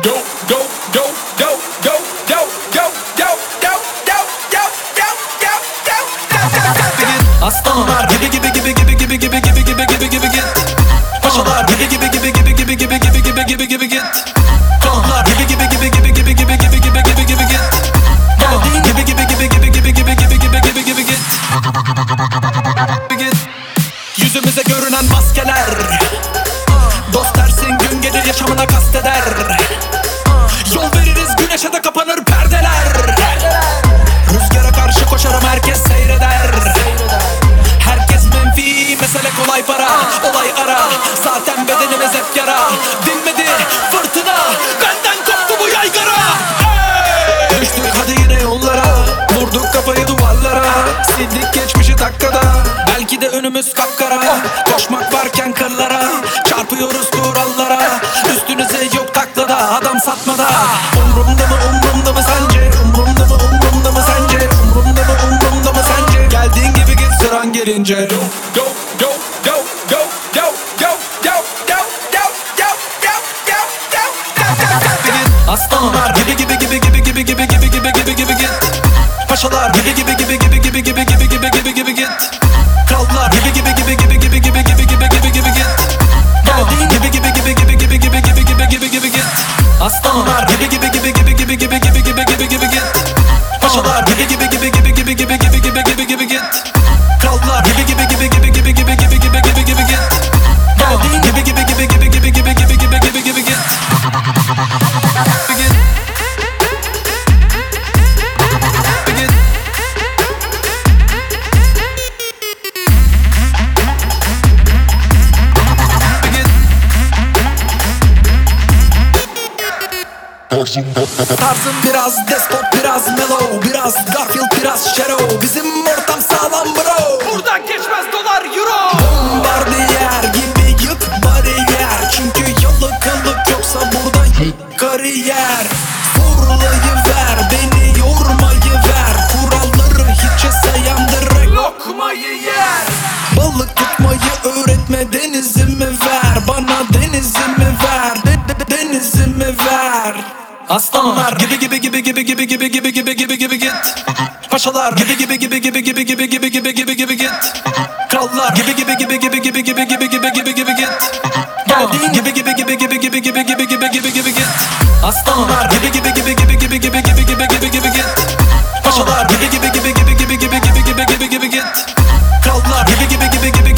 Aslanlar gibi gibi gibi gibi gibi gibi gibi gibi gibi gibi git. Paşalar gibi gibi gibi gibi gibi gibi gibi gibi gibi gibi git. Krallar gibi gibi gibi gibi gibi gibi gibi gibi gibi gibi git. Geldiğin gibi gibi gibi gibi gibi gibi gibi gibi gibi gibi git. Yüzümüze görünen maskeler, dost dersin gün gelir yaşamına kasteder. Yol veririz güneşe de kapanır perdeler. Rüzgara karşı koşarım herkes seyreder. Herkes menfi mesele kolay para. Olay ara zaten bedenimiz hep yara. Dinmedi fırtına benden koptu bu yaygara. Hey! Düştük hadi yine yollara, vurduk kafayı duvarlara. Sildik geçmişi dakikada, belki de önümüz kapkara. Koşmak varken kırlara, çarpıyoruz kurallara. Üstünüze yok taklada, adam satmada. Umrumda mı sence? Umrumda mı sence? Umrumda mı sence? Geldiğin gibi git sıran gelince. Go go go go go go go go go go go go go. Aslanlar gibi gibi gibi gibi gibi gibi gibi gibi gibi gibi git. Paşalar gibi gibi gibi gibi gibi gibi gibi gibi gibi gibi git. Krallar gibi gibi gibi gibi gibi gibi gibi gibi gibi gibi git. Geldiğin gibi gibi gibi gibi gibi gibi gibi gibi gibi gibi git. Aslanlar gibi gibi gibi gibi gibi gibi gibi gibi gibi gibi git. Paşalar gibi gibi gibi gibi gibi gibi gibi gibi gibi gibi git. Krallar gibi gibi gibi gibi gibi gibi gibi gibi gibi gibi git. Geldiğin gibi gibi gibi gibi gibi gibi gibi gibi gibi gibi git. Tarzım biraz despot, biraz mellow, biraz Garfield, biraz Shero. Bizim ortam sağlam bro. Buradan geçmez dolar euro. Bombardiyer gibi yık bariyer. Çünkü yalıkılık yoksa burada kariyer. Fırlayıver beni yormayı ver. Kuralları hiçe sayan direkt lokmayı yer. Balık tutmayı öğretme denizimi ver. Bana denizimi ver, denizimi ver. Aslanlar gibi gibi gibi gibi gibi gibi gibi gibi gibi gibi git. Paşalar gibi gibi gibi gibi gibi gibi gibi gibi gibi gibi git. Krallar gibi gibi gibi gibi gibi gibi gibi gibi gibi gibi git. Geldiğin gibi gibi gibi gibi gibi gibi gibi gibi gibi gibi git. Aslanlar gibi gibi gibi gibi gibi gibi gibi gibi gibi gibi git. Paşalar gibi gibi gibi gibi gibi gibi gibi gibi gibi gibi git. Krallar gibi gibi gibi gibi